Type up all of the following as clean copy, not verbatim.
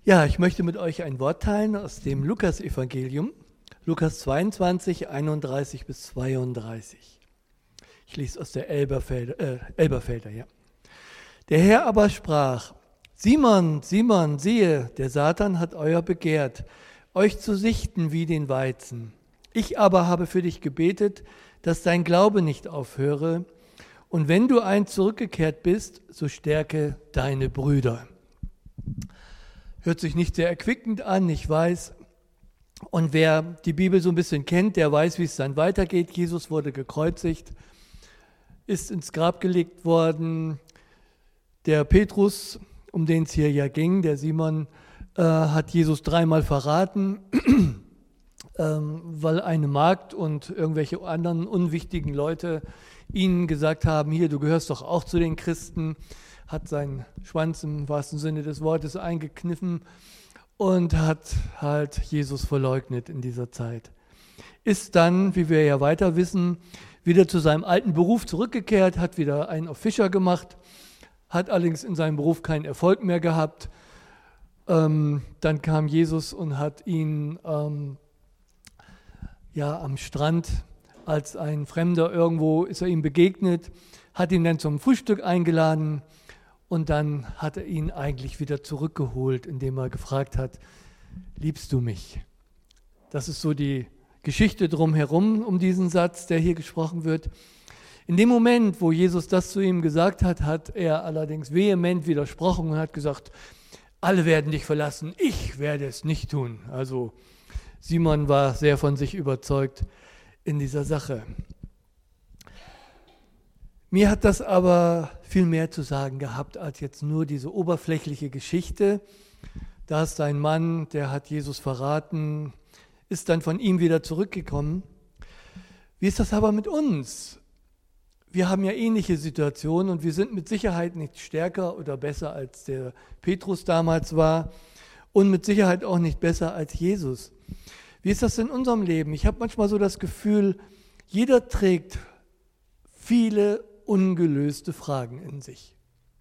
Ja, ich möchte mit euch ein Wort teilen aus dem Lukas-Evangelium, Lukas 22, 31 bis 32. Ich lese aus der Elberfelder, ja. Der Herr aber sprach: Simon, Simon, siehe, der Satan hat euer begehrt, euch zu sichten wie den Weizen. Ich aber habe für dich gebetet, dass dein Glaube nicht aufhöre. Und wenn du einst zurückgekehrt bist, so stärke deine Brüder. Hört sich nicht sehr erquickend an, ich weiß. Und wer die Bibel so ein bisschen kennt, der weiß, wie es dann weitergeht. Jesus wurde gekreuzigt, ist ins Grab gelegt worden. Der Petrus, um den es hier ja ging, der Simon, hat Jesus dreimal verraten, weil eine Magd und irgendwelche anderen unwichtigen Leute ihnen gesagt haben, hier, du gehörst doch auch zu den Christen, hat seinen Schwanz im wahrsten Sinne des Wortes eingekniffen und hat halt Jesus verleugnet in dieser Zeit. Ist dann, wie wir ja weiter wissen, wieder zu seinem alten Beruf zurückgekehrt, hat wieder einen auf Fischer gemacht, hat allerdings in seinem Beruf keinen Erfolg mehr gehabt. Dann kam Jesus und hat ihn am Strand, als ein Fremder irgendwo, ist er ihm begegnet, hat ihn dann zum Frühstück eingeladen und dann hat er ihn eigentlich wieder zurückgeholt, indem er gefragt hat, liebst du mich? Das ist so die Geschichte drumherum, um diesen Satz, der hier gesprochen wird. In dem Moment, wo Jesus das zu ihm gesagt hat, hat er allerdings vehement widersprochen und hat gesagt, alle werden dich verlassen, ich werde es nicht tun. Also Simon war sehr von sich überzeugt in dieser Sache. Mir hat das aber viel mehr zu sagen gehabt, als jetzt nur diese oberflächliche Geschichte. Da ist ein Mann, der hat Jesus verraten, ist dann von ihm wieder zurückgekommen. Wie ist das aber mit uns? Wir haben ja ähnliche Situationen und wir sind mit Sicherheit nicht stärker oder besser als der Petrus damals war und mit Sicherheit auch nicht besser als Jesus. Wie ist das in unserem Leben? Ich habe manchmal so das Gefühl, jeder trägt viele ungelöste Fragen in sich.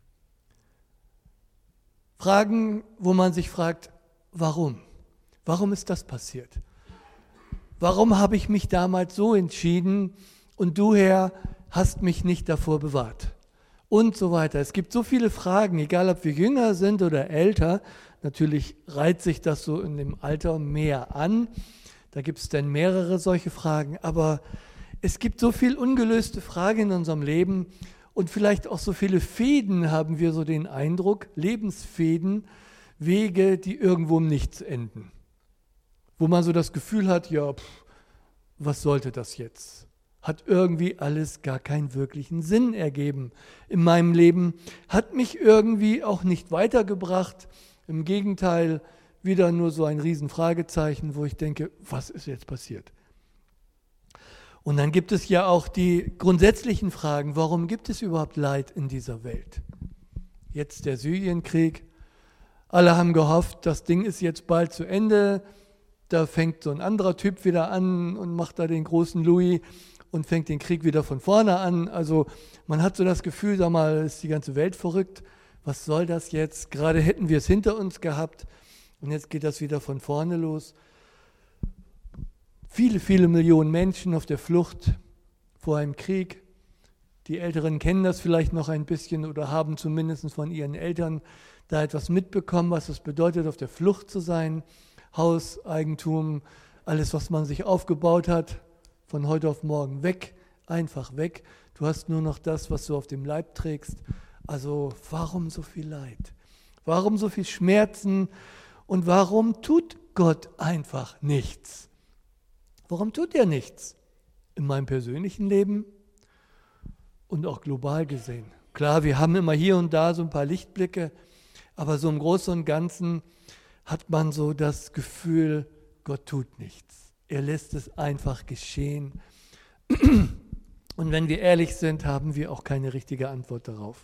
Fragen, wo man sich fragt, warum? Warum ist das passiert? Warum habe ich mich damals so entschieden und du, Herr, hast mich nicht davor bewahrt? Und so weiter. Es gibt so viele Fragen, egal ob wir jünger sind oder älter. Natürlich reiht sich das so in dem Alter mehr an. Da gibt es dann mehrere solche Fragen. Aber es gibt so viel ungelöste Fragen in unserem Leben und vielleicht auch so viele Fäden, haben wir so den Eindruck, Lebensfäden, Wege, die irgendwo im Nichts enden. Wo man so das Gefühl hat, ja, was sollte das jetzt? Hat irgendwie alles gar keinen wirklichen Sinn ergeben in meinem Leben, hat mich irgendwie auch nicht weitergebracht. Im Gegenteil, wieder nur so ein Riesenfragezeichen, wo ich denke, was ist jetzt passiert? Und dann gibt es ja auch die grundsätzlichen Fragen, warum gibt es überhaupt Leid in dieser Welt? Jetzt der Syrienkrieg, alle haben gehofft, das Ding ist jetzt bald zu Ende, da fängt so ein anderer Typ wieder an und macht da den großen Louis und fängt den Krieg wieder von vorne an. Also man hat so das Gefühl, sag mal, ist die ganze Welt verrückt, was soll das jetzt? Gerade hätten wir es hinter uns gehabt und jetzt geht das wieder von vorne los. Viele, viele Millionen Menschen auf der Flucht vor einem Krieg. Die Älteren kennen das vielleicht noch ein bisschen oder haben zumindest von ihren Eltern da etwas mitbekommen, was es bedeutet, auf der Flucht zu sein. Haus, Eigentum, alles, was man sich aufgebaut hat, von heute auf morgen weg, einfach weg. Du hast nur noch das, was du auf dem Leib trägst. Also warum so viel Leid? Warum so viel Schmerzen? Und warum tut Gott einfach nichts? Warum tut er nichts? In meinem persönlichen Leben und auch global gesehen. Klar, wir haben immer hier und da so ein paar Lichtblicke, aber so im Großen und Ganzen hat man so das Gefühl, Gott tut nichts. Er lässt es einfach geschehen. Und wenn wir ehrlich sind, haben wir auch keine richtige Antwort darauf.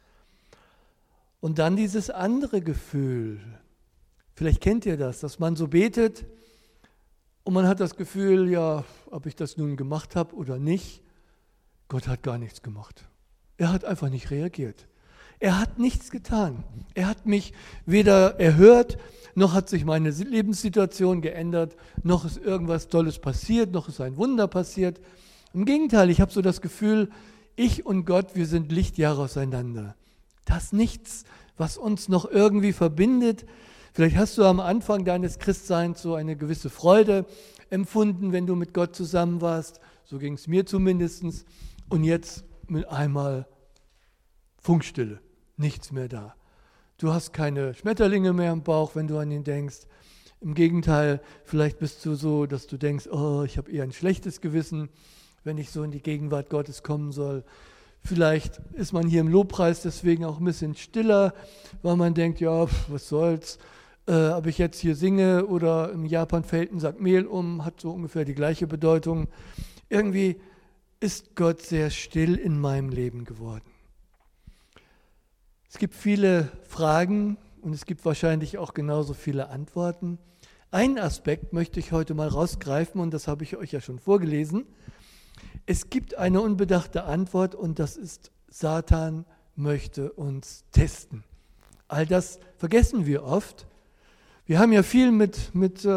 Und dann dieses andere Gefühl, vielleicht kennt ihr das, dass man so betet und man hat das Gefühl, ja, ob ich das nun gemacht habe oder nicht, Gott hat gar nichts gemacht. Er hat einfach nicht reagiert. Er hat nichts getan. Er hat mich weder erhört noch hat sich meine Lebenssituation geändert, noch ist irgendwas Tolles passiert, noch ist ein Wunder passiert. Im Gegenteil, ich habe so das Gefühl, ich und Gott, wir sind Lichtjahre auseinander. Da ist nichts, was uns noch irgendwie verbindet. Vielleicht hast du am Anfang deines Christseins so eine gewisse Freude empfunden, wenn du mit Gott zusammen warst. So ging es mir zumindest. Und jetzt mit einmal Funkstille, nichts mehr da. Du hast keine Schmetterlinge mehr im Bauch, wenn du an ihn denkst. Im Gegenteil, vielleicht bist du so, dass du denkst, oh, ich habe eher ein schlechtes Gewissen, wenn ich so in die Gegenwart Gottes kommen soll. Vielleicht ist man hier im Lobpreis deswegen auch ein bisschen stiller, weil man denkt, ja, was soll's, ob ich jetzt hier singe oder im Japan fällt ein Sack Mehl um, hat so ungefähr die gleiche Bedeutung. Irgendwie ist Gott sehr still in meinem Leben geworden. Es gibt viele Fragen und es gibt wahrscheinlich auch genauso viele Antworten. Einen Aspekt möchte ich heute mal rausgreifen und das habe ich euch ja schon vorgelesen. Es gibt eine unbedachte Antwort und das ist, Satan möchte uns testen. All das vergessen wir oft. Wir haben ja viel mit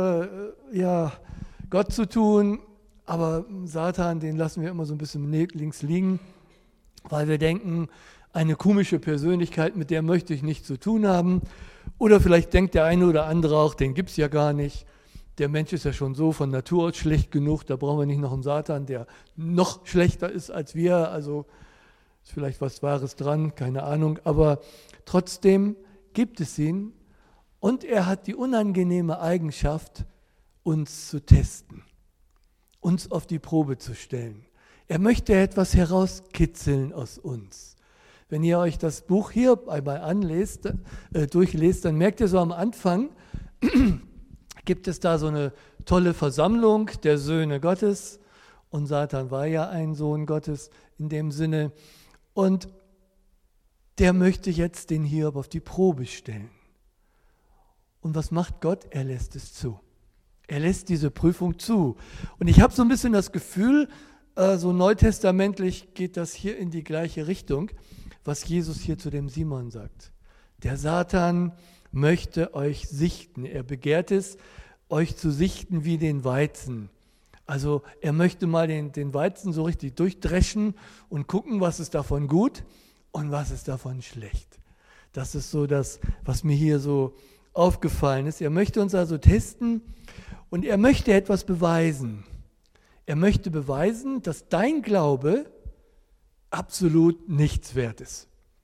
Gott zu tun, aber Satan, den lassen wir immer so ein bisschen links liegen, weil wir denken, eine komische Persönlichkeit, mit der möchte ich nichts zu tun haben. Oder vielleicht denkt der eine oder andere auch, den gibt es ja gar nicht. Der Mensch ist ja schon so von Natur aus schlecht genug, da brauchen wir nicht noch einen Satan, der noch schlechter ist als wir. Also ist vielleicht was Wahres dran, keine Ahnung. Aber trotzdem gibt es ihn und er hat die unangenehme Eigenschaft, uns zu testen, uns auf die Probe zu stellen. Er möchte etwas herauskitzeln aus uns. Wenn ihr euch das Buch hier einmal durchlest, dann merkt ihr so am Anfang, gibt es da so eine tolle Versammlung der Söhne Gottes und Satan war ja ein Sohn Gottes in dem Sinne und der möchte jetzt den Hiob auf die Probe stellen. Und was macht Gott? Er lässt es zu. Er lässt diese Prüfung zu. Und ich habe so ein bisschen das Gefühl, so neutestamentlich geht das hier in die gleiche Richtung, was Jesus hier zu dem Simon sagt. Der Satan möchte euch sichten. Er begehrt es, euch zu sichten wie den Weizen. Also er möchte mal den Weizen so richtig durchdreschen und gucken, was ist davon gut und was ist davon schlecht. Das ist so das, was mir hier so aufgefallen ist. Er möchte uns also testen und er möchte etwas beweisen. Er möchte beweisen, dass dein Glaube absolut nichts wert ist.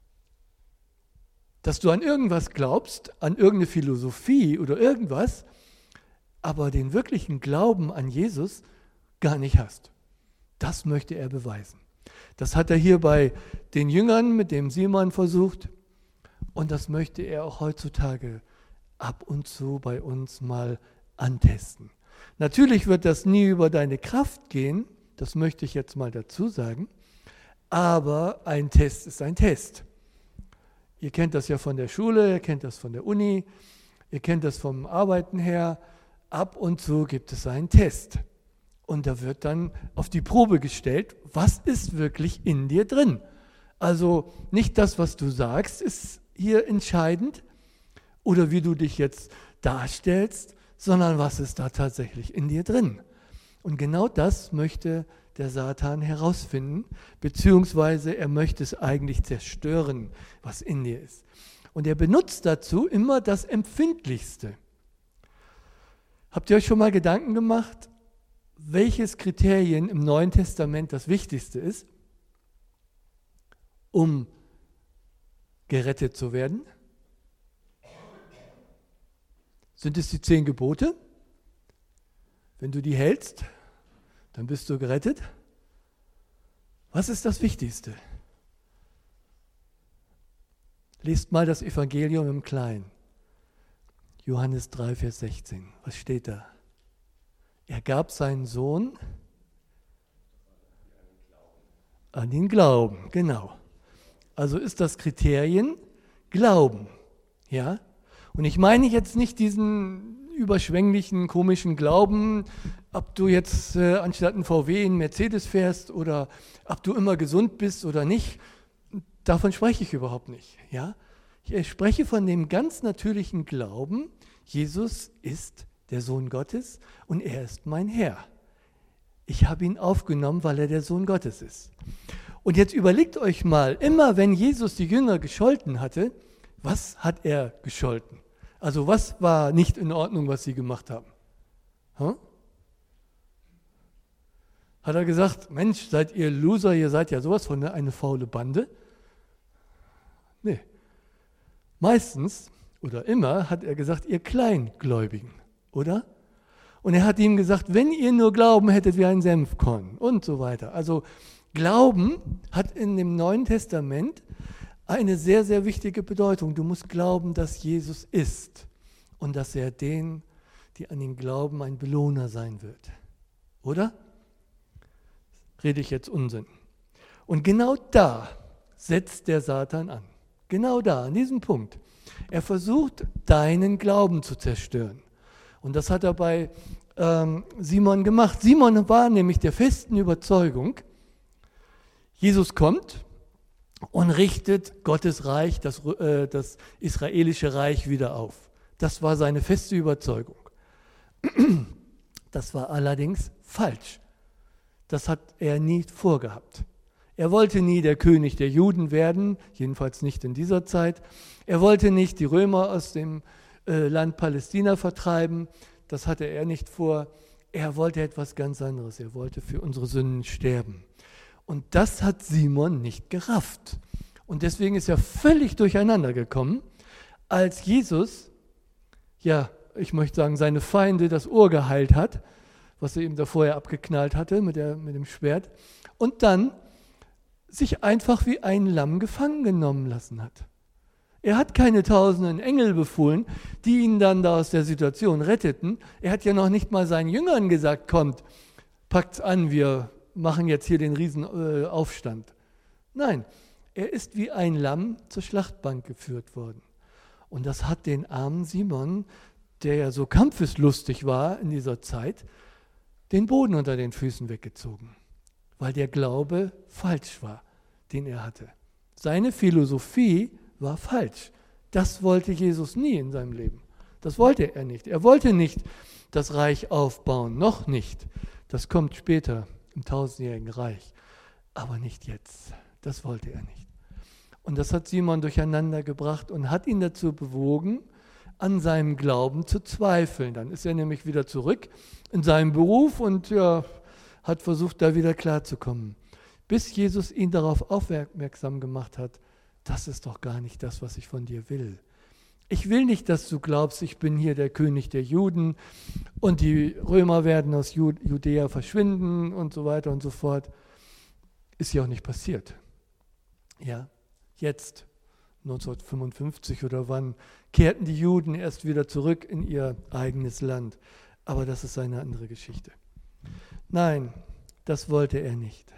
Dass du an irgendwas glaubst, an irgendeine Philosophie oder irgendwas, aber den wirklichen Glauben an Jesus gar nicht hast. Das möchte er beweisen. Das hat er hier bei den Jüngern mit dem Simon versucht und das möchte er auch heutzutage ab und zu bei uns mal antesten. Natürlich wird das nie über deine Kraft gehen, das möchte ich jetzt mal dazu sagen, aber ein Test ist ein Test. Ihr kennt das ja von der Schule, ihr kennt das von der Uni, ihr kennt das vom Arbeiten her. Ab und zu gibt es einen Test. Und da wird dann auf die Probe gestellt, was ist wirklich in dir drin. Also nicht das, was du sagst, ist hier entscheidend oder wie du dich jetzt darstellst, sondern was ist da tatsächlich in dir drin. Und genau das möchte der Satan herausfinden, beziehungsweise er möchte es eigentlich zerstören, was in dir ist. Und er benutzt dazu immer das Empfindlichste. Habt ihr euch schon mal Gedanken gemacht, welches Kriterien im Neuen Testament das Wichtigste ist, um gerettet zu werden? Sind es die 10 Gebote? Wenn du die hältst, dann bist du gerettet. Was ist das Wichtigste? Lest mal das Evangelium im Kleinen. Johannes 3, Vers 16. Was steht da? Er gab seinen Sohn an den Glauben. Genau. Also ist das Kriterien Glauben. Ja? Und ich meine jetzt nicht diesen überschwänglichen, komischen Glauben, ob du jetzt anstatt einen VW einen Mercedes fährst oder ob du immer gesund bist oder nicht. Davon spreche ich überhaupt nicht. Ja? Ich spreche von dem ganz natürlichen Glauben, Jesus ist der Sohn Gottes und er ist mein Herr. Ich habe ihn aufgenommen, weil er der Sohn Gottes ist. Und jetzt überlegt euch mal, immer wenn Jesus die Jünger gescholten hatte, was hat er gescholten? Also was war nicht in Ordnung, was sie gemacht haben? Hat er gesagt, Mensch, seid ihr Loser, ihr seid ja sowas von eine faule Bande? Nee. Meistens oder immer hat er gesagt, ihr Kleingläubigen, oder? Und er hat ihm gesagt, wenn ihr nur Glauben hättet wie ein Senfkorn und so weiter. Also Glauben hat in dem Neuen Testament eine sehr, sehr wichtige Bedeutung. Du musst glauben, dass Jesus ist und dass er denen, die an ihn glauben, ein Belohner sein wird. Oder? Rede ich jetzt Unsinn. Und genau da setzt der Satan an. Genau da, an diesem Punkt. Er versucht, deinen Glauben zu zerstören. Und das hat er bei Simon gemacht. Simon war nämlich der festen Überzeugung, Jesus kommt und richtet Gottes Reich, das israelische Reich wieder auf. Das war seine feste Überzeugung. Das war allerdings falsch. Das hat er nie vorgehabt. Er wollte nie der König der Juden werden, jedenfalls nicht in dieser Zeit. Er wollte nicht die Römer aus dem Land Palästina vertreiben, das hatte er nicht vor. Er wollte etwas ganz anderes, er wollte für unsere Sünden sterben. Und das hat Simon nicht gerafft. Und deswegen ist er völlig durcheinander gekommen, als Jesus, ja, ich möchte sagen, seine Feinde das Ohr geheilt hat, was er ihm da vorher abgeknallt hatte mit dem Schwert, und dann sich einfach wie ein Lamm gefangen genommen lassen hat. Er hat keine tausenden Engel befohlen, die ihn dann da aus der Situation retteten. Er hat ja noch nicht mal seinen Jüngern gesagt, kommt, packt's an, wir machen jetzt hier den Riesenaufstand. Nein, er ist wie ein Lamm zur Schlachtbank geführt worden. Und das hat den armen Simon, der ja so kampfeslustig war in dieser Zeit, den Boden unter den Füßen weggezogen, weil der Glaube falsch war, den er hatte. Seine Philosophie war falsch. Das wollte Jesus nie in seinem Leben. Das wollte er nicht. Er wollte nicht das Reich aufbauen, noch nicht. Das kommt später im 1000-jährigen Reich, aber nicht jetzt. Das wollte er nicht. Und das hat Simon durcheinander gebracht und hat ihn dazu bewogen, an seinem Glauben zu zweifeln. Dann ist er nämlich wieder zurück in seinem Beruf und ja, hat versucht, da wieder klarzukommen. Bis Jesus ihn darauf aufmerksam gemacht hat, das ist doch gar nicht das, was ich von dir will. Ich will nicht, dass du glaubst, ich bin hier der König der Juden und die Römer werden aus Judäa verschwinden und so weiter und so fort. Ist ja auch nicht passiert. Ja, jetzt, 1955 oder wann, kehrten die Juden erst wieder zurück in ihr eigenes Land. Aber das ist eine andere Geschichte. Nein, das wollte er nicht.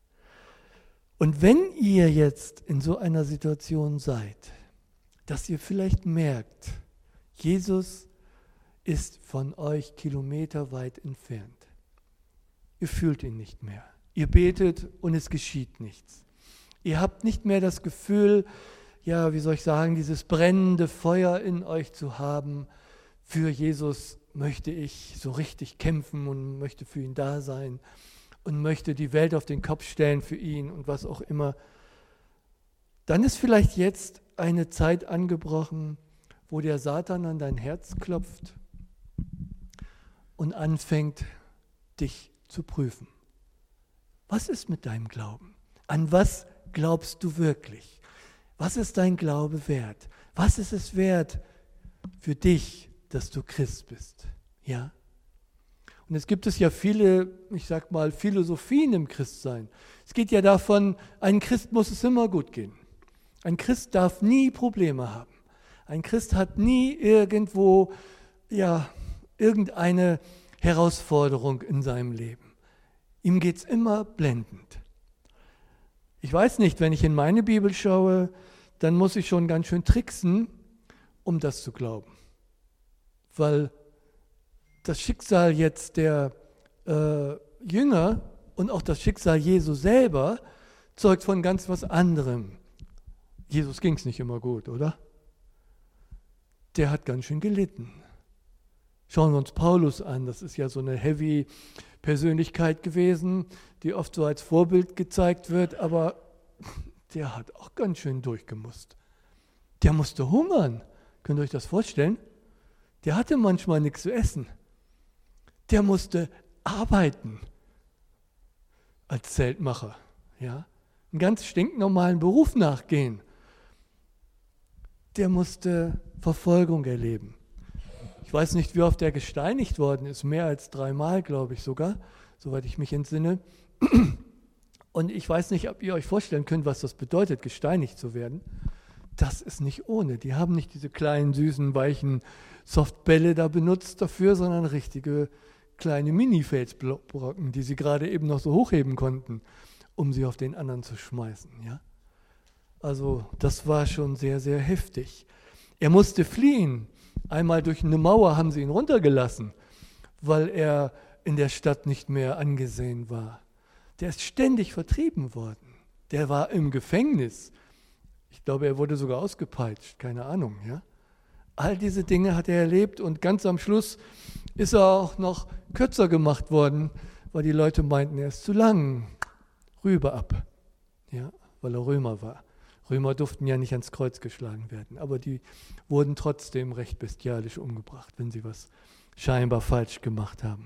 Und wenn ihr jetzt in so einer Situation seid, dass ihr vielleicht merkt, Jesus ist von euch kilometerweit entfernt. Ihr fühlt ihn nicht mehr. Ihr betet und es geschieht nichts. Ihr habt nicht mehr das Gefühl, ja, wie soll ich sagen, dieses brennende Feuer in euch zu haben. Für Jesus möchte ich so richtig kämpfen und möchte für ihn da sein und möchte die Welt auf den Kopf stellen für ihn und was auch immer. Dann ist vielleicht jetzt eine Zeit angebrochen, wo der Satan an dein Herz klopft und anfängt, dich zu prüfen. Was ist mit deinem Glauben? An was glaubst du wirklich? Was ist dein Glaube wert? Was ist es wert für dich, dass du Christ bist? Ja? Und es gibt ja viele, ich sag mal, Philosophien im Christsein. Es geht ja davon, ein Christ muss es immer gut gehen. Ein Christ darf nie Probleme haben. Ein Christ hat nie irgendwo, ja, irgendeine Herausforderung in seinem Leben. Ihm geht es immer blendend. Ich weiß nicht, wenn ich in meine Bibel schaue, dann muss ich schon ganz schön tricksen, um das zu glauben. Weil das Schicksal jetzt der Jünger und auch das Schicksal Jesu selber zeugt von ganz was anderem. Jesus ging es nicht immer gut, oder? der hat ganz schön gelitten. Schauen wir uns Paulus an, das ist ja so eine heavy Persönlichkeit gewesen, die oft so als Vorbild gezeigt wird, aber der hat auch ganz schön durchgemusst. Der musste hungern, könnt ihr euch das vorstellen? Der hatte manchmal nichts zu essen. Der musste arbeiten als Zeltmacher, ja? Einen ganz stinknormalen Beruf nachgehen. Der musste Verfolgung erleben. Ich weiß nicht, wie oft er gesteinigt worden ist, mehr als 3-mal, glaube ich sogar, soweit ich mich entsinne. Und ich weiß nicht, ob ihr euch vorstellen könnt, was das bedeutet, gesteinigt zu werden. Das ist nicht ohne. Die haben nicht diese kleinen, süßen, weichen Softbälle da benutzt dafür, sondern richtige kleine Mini-Felsbrocken, die sie gerade eben noch so hochheben konnten, um sie auf den anderen zu schmeißen. Ja? Also das war schon sehr, sehr heftig. Er musste fliehen. Einmal durch eine Mauer haben sie ihn runtergelassen, weil er in der Stadt nicht mehr angesehen war. Der ist ständig vertrieben worden. Der war im Gefängnis. Ich glaube, er wurde sogar ausgepeitscht, keine Ahnung. Ja? All diese Dinge hat er erlebt und ganz am Schluss ist er auch noch kürzer gemacht worden, weil die Leute meinten, er ist zu lang. Rübe ab, ja? Weil er Römer war. Römer durften ja nicht ans Kreuz geschlagen werden, aber die wurden trotzdem recht bestialisch umgebracht, wenn sie was scheinbar falsch gemacht haben.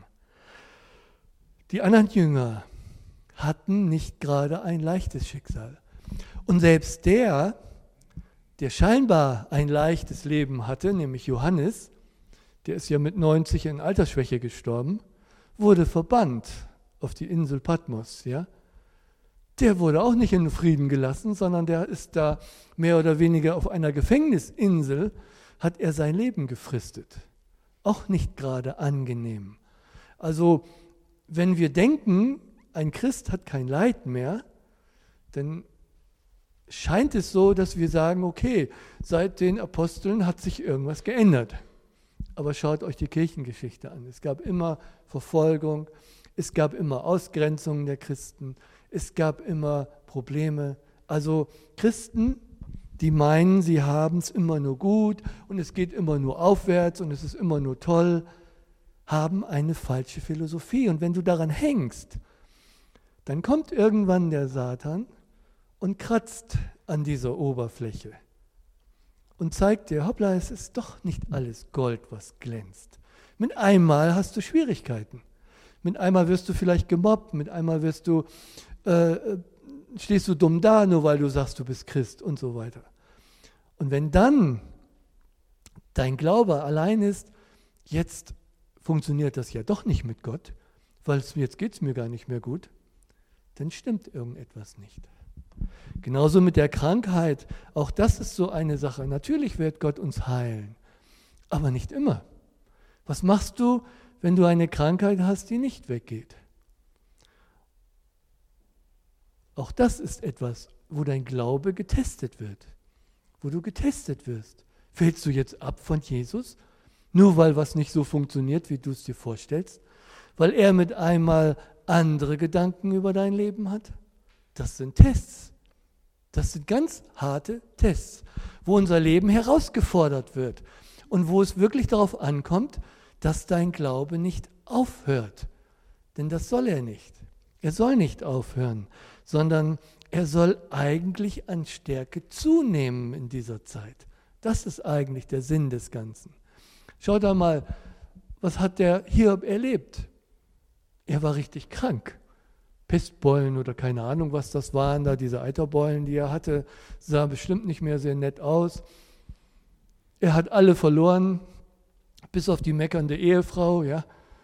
Die anderen Jünger hatten nicht gerade ein leichtes Schicksal. Und selbst der scheinbar ein leichtes Leben hatte, nämlich Johannes, der ist ja mit 90 in Altersschwäche gestorben, wurde verbannt auf die Insel Patmos, ja? Der wurde auch nicht in Frieden gelassen, sondern der ist da mehr oder weniger auf einer Gefängnisinsel, hat er sein Leben gefristet. Auch nicht gerade angenehm. Also wenn wir denken, ein Christ hat kein Leid mehr, dann scheint es so, dass wir sagen, okay, seit den Aposteln hat sich irgendwas geändert. Aber schaut euch die Kirchengeschichte an. Es gab immer Verfolgung, es gab immer Ausgrenzung der Christen, es gab immer Probleme. Also Christen, die meinen, sie haben es immer nur gut und es geht immer nur aufwärts und es ist immer nur toll, haben eine falsche Philosophie. Und wenn du daran hängst, dann kommt irgendwann der Satan und kratzt an dieser Oberfläche und zeigt dir, hoppla, es ist doch nicht alles Gold, was glänzt. Mit einmal hast du Schwierigkeiten. Mit einmal wirst du vielleicht gemobbt, mit einmal stehst du dumm da, nur weil du sagst, du bist Christ und so weiter. Und wenn dann dein Glaube allein ist, jetzt funktioniert das ja doch nicht mit Gott, weil jetzt geht es mir gar nicht mehr gut, dann stimmt irgendetwas nicht. Genauso mit der Krankheit, auch das ist so eine Sache. Natürlich wird Gott uns heilen, aber nicht immer. Was machst du, wenn du eine Krankheit hast, die nicht weggeht? Auch das ist etwas, wo dein Glaube getestet wird, wo du getestet wirst. Fällst du jetzt ab von Jesus, nur weil was nicht so funktioniert, wie du es dir vorstellst? Weil er mit einmal andere Gedanken über dein Leben hat? Das sind Tests. Das sind ganz harte Tests, wo unser Leben herausgefordert wird und wo es wirklich darauf ankommt, dass dein Glaube nicht aufhört. Denn das soll er nicht. Er soll nicht aufhören, sondern er soll eigentlich an Stärke zunehmen in dieser Zeit. Das ist eigentlich der Sinn des Ganzen. Schaut da mal, was hat der Hiob erlebt? Er war richtig krank. Pestbeulen oder keine Ahnung, was das waren, da diese Eiterbeulen, die er hatte, sah bestimmt nicht mehr sehr nett aus. Er hat alle verloren, bis auf die meckernde Ehefrau, ja.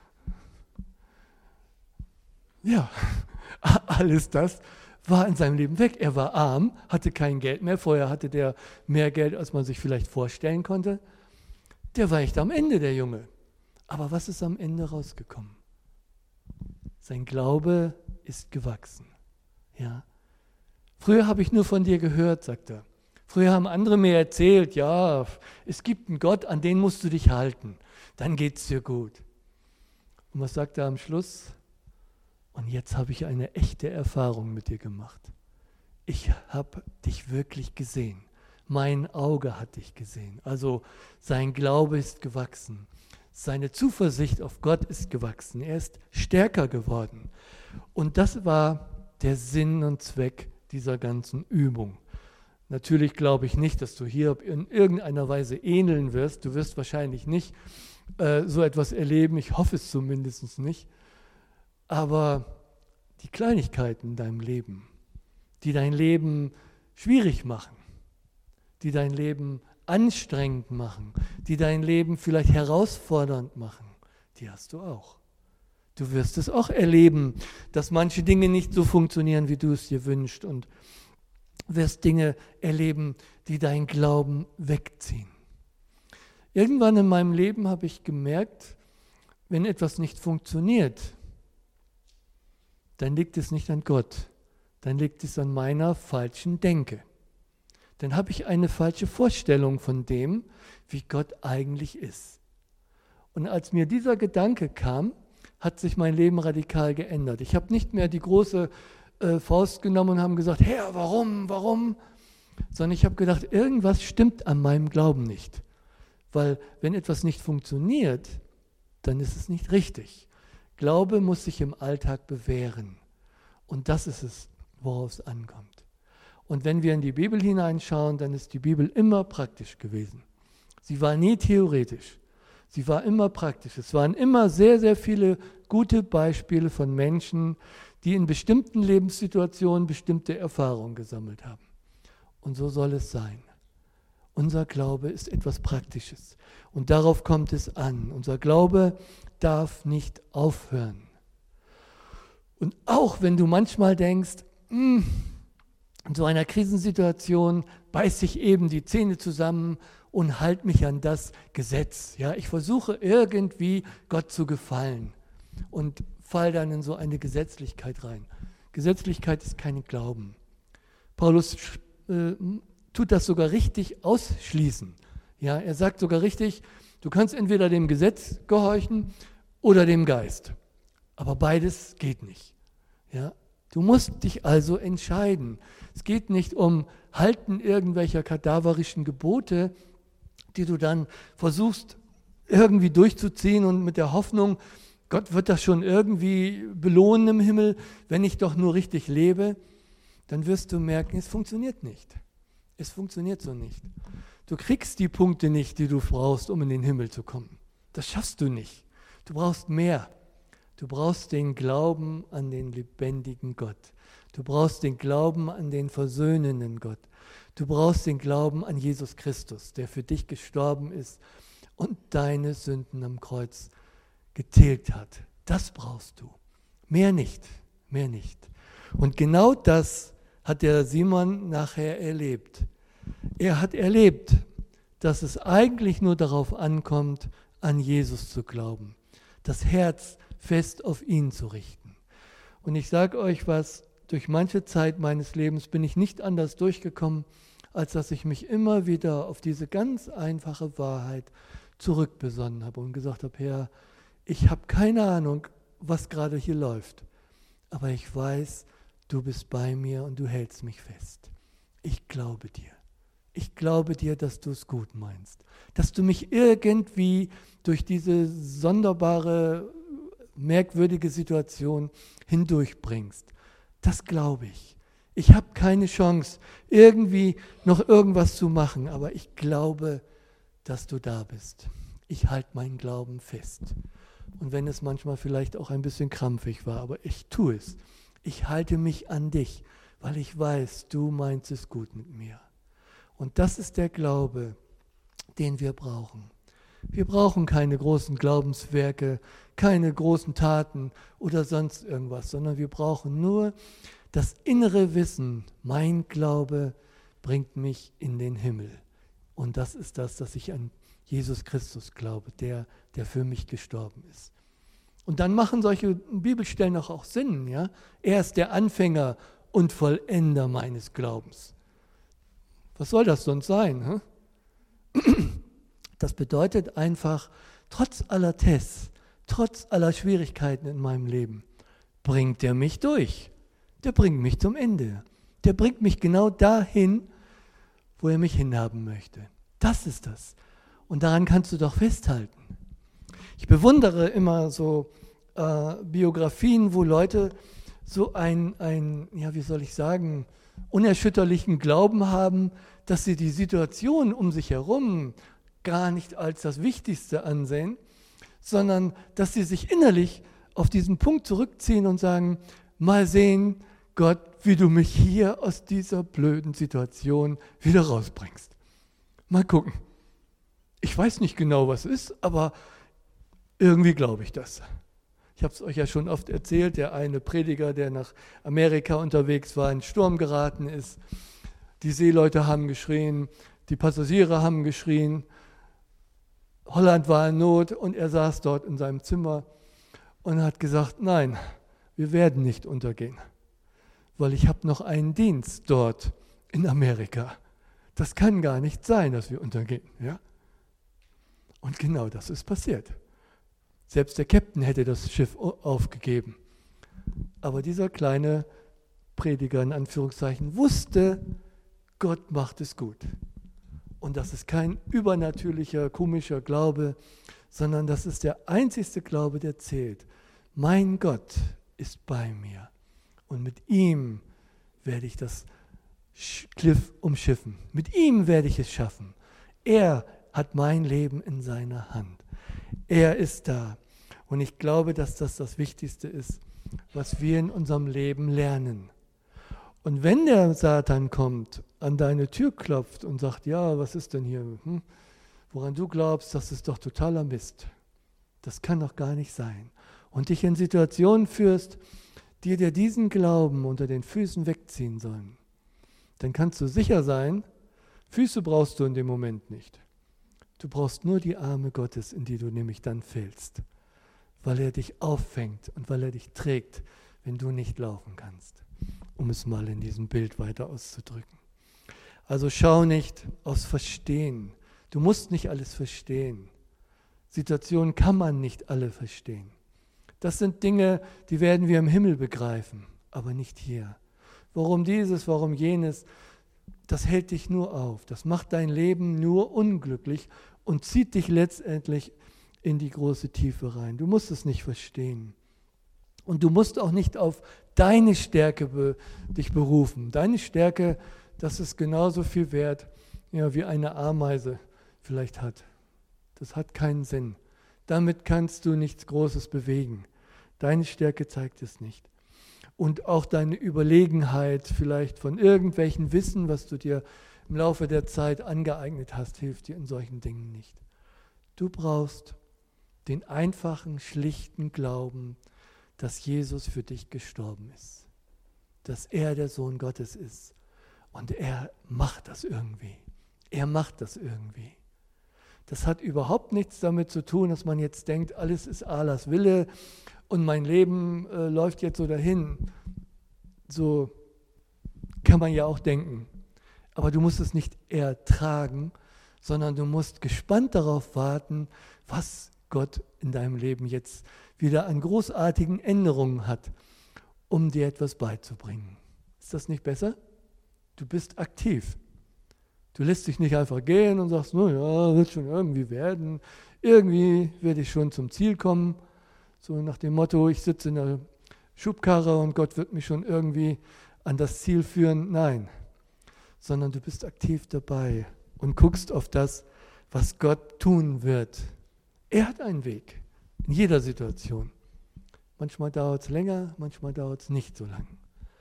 Ja, alles das war in seinem Leben weg. Er war arm, hatte kein Geld mehr. Vorher hatte der mehr Geld, als man sich vielleicht vorstellen konnte. Der war echt am Ende, der Junge. Aber was ist am Ende rausgekommen? Sein Glaube ist gewachsen. Ja. Früher habe ich nur von dir gehört, sagt er. Früher haben andere mir erzählt, ja, es gibt einen Gott, an den musst du dich halten. Dann geht es dir gut. Und was sagt er am Schluss? Und jetzt habe ich eine echte Erfahrung mit dir gemacht. Ich habe dich wirklich gesehen. Mein Auge hat dich gesehen. Also sein Glaube ist gewachsen. Seine Zuversicht auf Gott ist gewachsen. Er ist stärker geworden. Und das war der Sinn und Zweck dieser ganzen Übung. Natürlich glaube ich nicht, dass du hier in irgendeiner Weise ähneln wirst. Du wirst wahrscheinlich nicht so etwas erleben. Ich hoffe es zumindest nicht. Aber die Kleinigkeiten in deinem Leben, die dein Leben schwierig machen, die dein Leben anstrengend machen, die dein Leben vielleicht herausfordernd machen, die hast du auch. Du wirst es auch erleben, dass manche Dinge nicht so funktionieren, wie du es dir wünschst, und wirst Dinge erleben, die deinen Glauben wegziehen. Irgendwann in meinem Leben habe ich gemerkt, wenn etwas nicht funktioniert, dann liegt es nicht an Gott, dann liegt es an meiner falschen Denke. Dann habe ich eine falsche Vorstellung von dem, wie Gott eigentlich ist. Und als mir dieser Gedanke kam, hat sich mein Leben radikal geändert. Ich habe nicht mehr die große Faust genommen und habe gesagt, Herr, warum? Sondern ich habe gedacht, irgendwas stimmt an meinem Glauben nicht. Weil wenn etwas nicht funktioniert, dann ist es nicht richtig. Glaube muss sich im Alltag bewähren. Und das ist es, worauf es ankommt. Und wenn wir in die Bibel hineinschauen, dann ist die Bibel immer praktisch gewesen. Sie war nie theoretisch. Sie war immer praktisch. Es waren immer sehr, sehr viele gute Beispiele von Menschen, die in bestimmten Lebenssituationen bestimmte Erfahrungen gesammelt haben. Und so soll es sein. Unser Glaube ist etwas Praktisches. Und darauf kommt es an. Unser Glaube darf nicht aufhören. Und auch wenn du manchmal denkst, in so einer Krisensituation beiß ich eben die Zähne zusammen und halt mich an das Gesetz. Ja, ich versuche irgendwie Gott zu gefallen und fall dann in so eine Gesetzlichkeit rein. Gesetzlichkeit ist kein Glauben. Paulus tut das sogar richtig ausschließen. Ja, er sagt sogar richtig, du kannst entweder dem Gesetz gehorchen oder dem Geist. Aber beides geht nicht. Ja, du musst dich also entscheiden. Es geht nicht um Halten irgendwelcher kadaverischen Gebote, die du dann versuchst irgendwie durchzuziehen und mit der Hoffnung, Gott wird das schon irgendwie belohnen im Himmel, wenn ich doch nur richtig lebe. Dann wirst du merken, es funktioniert nicht. Es funktioniert so nicht. Du kriegst die Punkte nicht, die du brauchst, um in den Himmel zu kommen. Das schaffst du nicht. Du brauchst mehr. Du brauchst den Glauben an den lebendigen Gott. Du brauchst den Glauben an den versöhnenden Gott. Du brauchst den Glauben an Jesus Christus, der für dich gestorben ist und deine Sünden am Kreuz getilgt hat. Das brauchst du. Mehr nicht, mehr nicht. Und genau das hat der Simon nachher erlebt. Er hat erlebt, dass es eigentlich nur darauf ankommt, an Jesus zu glauben, das Herz fest auf ihn zu richten. Und ich sage euch was, durch manche Zeit meines Lebens bin ich nicht anders durchgekommen, als dass ich mich immer wieder auf diese ganz einfache Wahrheit zurückbesonnen habe und gesagt habe, Herr, ich habe keine Ahnung, was gerade hier läuft, aber ich weiß, du bist bei mir und du hältst mich fest. Ich glaube dir. Ich glaube dir, dass du es gut meinst, dass du mich irgendwie durch diese sonderbare, merkwürdige Situation hindurchbringst. Das glaube ich. Ich habe keine Chance, irgendwie noch irgendwas zu machen, aber ich glaube, dass du da bist. Ich halte meinen Glauben fest. Und wenn es manchmal vielleicht auch ein bisschen krampfig war, aber ich tue es. Ich halte mich an dich, weil ich weiß, du meinst es gut mit mir. Und das ist der Glaube, den wir brauchen. Wir brauchen keine großen Glaubenswerke, keine großen Taten oder sonst irgendwas, sondern wir brauchen nur das innere Wissen, mein Glaube bringt mich in den Himmel. Und das ist das, dass ich an Jesus Christus glaube, der für mich gestorben ist. Und dann machen solche Bibelstellen auch Sinn. Ja? Er ist der Anfänger und Vollender meines Glaubens. Was soll das sonst sein? Das bedeutet einfach, trotz aller Tests, trotz aller Schwierigkeiten in meinem Leben, bringt er mich durch. Der bringt mich zum Ende. Der bringt mich genau dahin, wo er mich hinhaben möchte. Das ist das. Und daran kannst du doch festhalten. Ich bewundere immer so Biografien, wo Leute so wie soll ich sagen, unerschütterlichen Glauben haben, dass sie die Situation um sich herum gar nicht als das Wichtigste ansehen, sondern dass sie sich innerlich auf diesen Punkt zurückziehen und sagen, mal sehen, Gott, wie du mich hier aus dieser blöden Situation wieder rausbringst. Mal gucken. Ich weiß nicht genau, was ist, aber irgendwie glaube ich das. Ich habe es euch ja schon oft erzählt, der eine Prediger, der nach Amerika unterwegs war, in Sturm geraten ist. Die Seeleute haben geschrien, die Passagiere haben geschrien, Holland war in Not und er saß dort in seinem Zimmer und hat gesagt, nein, wir werden nicht untergehen, weil ich habe noch einen Dienst dort in Amerika. Das kann gar nicht sein, dass wir untergehen. Ja? Und genau das ist passiert. Selbst der Kapitän hätte das Schiff aufgegeben. Aber dieser kleine Prediger in Anführungszeichen wusste, Gott macht es gut. Und das ist kein übernatürlicher, komischer Glaube, sondern das ist der einzigste Glaube, der zählt. Mein Gott ist bei mir und mit ihm werde ich das Kliff umschiffen. Mit ihm werde ich es schaffen. Er hat mein Leben in seiner Hand. Er ist da. Und ich glaube, dass das das Wichtigste ist, was wir in unserem Leben lernen. Und wenn der Satan kommt, an deine Tür klopft und sagt, ja, was ist denn hier? Woran du glaubst, das ist doch totaler Mist. Das kann doch gar nicht sein. Und dich in Situationen führst, die dir diesen Glauben unter den Füßen wegziehen sollen, dann kannst du sicher sein, Füße brauchst du in dem Moment nicht. Du brauchst nur die Arme Gottes, in die du nämlich dann fällst, weil er dich auffängt und weil er dich trägt, wenn du nicht laufen kannst, um es mal in diesem Bild weiter auszudrücken. Also schau nicht aufs Verstehen. Du musst nicht alles verstehen. Situationen kann man nicht alle verstehen. Das sind Dinge, die werden wir im Himmel begreifen, aber nicht hier. Warum dieses, warum jenes, das hält dich nur auf. Das macht dein Leben nur unglücklich und zieht dich letztendlich in die große Tiefe rein. Du musst es nicht verstehen. Und du musst auch nicht auf deine Stärke dich berufen. Deine Stärke, das ist genauso viel wert, ja, wie eine Ameise vielleicht hat. Das hat keinen Sinn. Damit kannst du nichts Großes bewegen. Deine Stärke zeigt es nicht. Und auch deine Überlegenheit vielleicht von irgendwelchen Wissen, was du dir im Laufe der Zeit angeeignet hast, hilft dir in solchen Dingen nicht. Du brauchst den einfachen, schlichten Glauben, dass Jesus für dich gestorben ist, dass er der Sohn Gottes ist und er macht das irgendwie. Er macht das irgendwie. Das hat überhaupt nichts damit zu tun, dass man jetzt denkt, alles ist Allahs Wille und mein Leben läuft jetzt so dahin. So kann man ja auch denken. Aber du musst es nicht ertragen, sondern du musst gespannt darauf warten, was Gott in deinem Leben jetzt wieder an großartigen Änderungen hat, um dir etwas beizubringen. Ist das nicht besser? Du bist aktiv. Du lässt dich nicht einfach gehen und sagst, ja, wird schon irgendwie werden. Irgendwie werde ich schon zum Ziel kommen. So nach dem Motto, ich sitze in der Schubkarre und Gott wird mich schon irgendwie an das Ziel führen. Nein, sondern du bist aktiv dabei und guckst auf das, was Gott tun wird. Er hat einen Weg in jeder Situation. Manchmal dauert es länger, manchmal dauert es nicht so lang.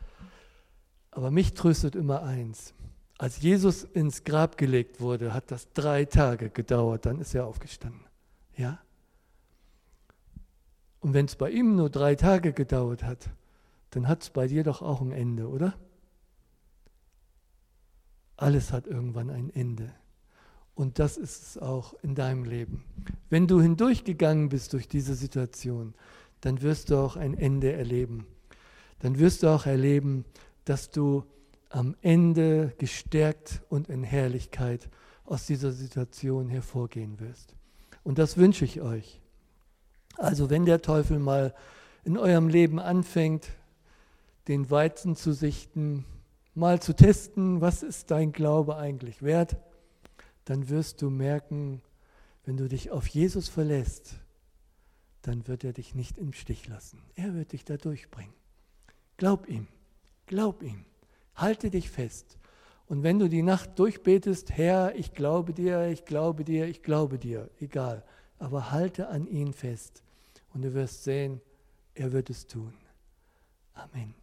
Aber mich tröstet immer eins. Als Jesus ins Grab gelegt wurde, hat das 3 Tage gedauert, dann ist er aufgestanden. Ja? Und wenn es bei ihm nur 3 Tage gedauert hat, dann hat es bei dir doch auch ein Ende, oder? Alles hat irgendwann ein Ende. Und das ist es auch in deinem Leben. Wenn du hindurchgegangen bist durch diese Situation, dann wirst du auch ein Ende erleben. Dann wirst du auch erleben, dass du am Ende gestärkt und in Herrlichkeit aus dieser Situation hervorgehen wirst. Und das wünsche ich euch. Also wenn der Teufel mal in eurem Leben anfängt, den Weizen zu sichten, mal zu testen, was ist dein Glaube eigentlich wert, dann wirst du merken, wenn du dich auf Jesus verlässt, dann wird er dich nicht im Stich lassen. Er wird dich da durchbringen. Glaub ihm, halte dich fest. Und wenn du die Nacht durchbetest, Herr, ich glaube dir, ich glaube dir, ich glaube dir, egal, aber halte an ihn fest und du wirst sehen, er wird es tun. Amen.